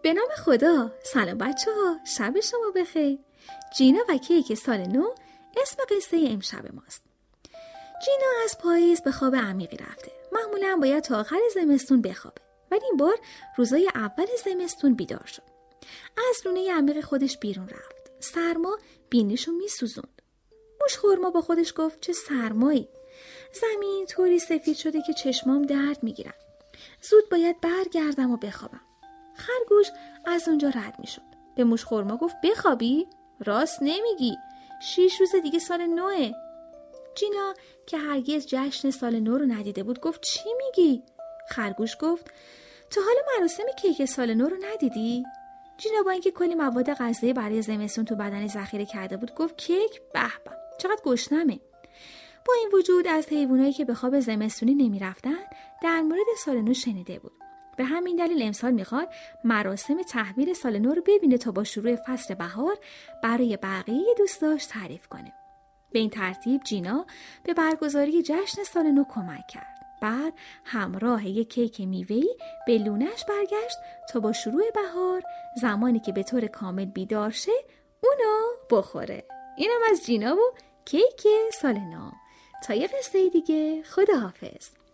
به نام خدا. سلام بچه‌ها، شب شما بخیر. جینا و کیک سال نو اسم قصه امشب ماست. جینا از پاییز به خواب عمیقی رفته. معمولاً باید تا آخر زمستون بخوابه، ولی این بار روزای اول زمستون بیدار شد. از لونه عمیق خودش بیرون رفت. سرما بینیشو میسوزوند. موشخورما با خودش گفت چه سرمایی. زمین طوری سفید شده که چشمام درد میگیرن. زود باید برگردم و بخوابم. خرگوش از اونجا رد میشد. به موشخورما گفت بخوابی؟ راست نمیگی. 6 روز دیگه سال نوه. جینا که هرگز جشن سال نو رو ندیده بود گفت چی میگی؟ خرگوش گفت تو حالا مراسم کیک سال نو رو ندیدی؟ جینا با اینکه کلی مواد غذایی برای زمستون تو بدنش ذخیره کرده بود گفت کیک؟ به به، چقدر گشنمه. با این وجود از حیوانایی که به خواب زمستونی نمیرفتن در مورد سال نو شنیده بود. به همین دلیل امسال میخواد مراسم تحویل سال نو رو ببینه تا با شروع فصل بهار برای بقیه دوستاش تعریف کنه. به این ترتیب جینا به برگزاری جشن سال نو کمک کرد. بعد همراه یک کیک میوه‌ای به لونش برگشت تا با شروع بهار زمانی که به طور کامل بیدار شه اونو بخوره. اینم از جینا و کیک سال نو. تا یه قصه دیگه، خداحافظ.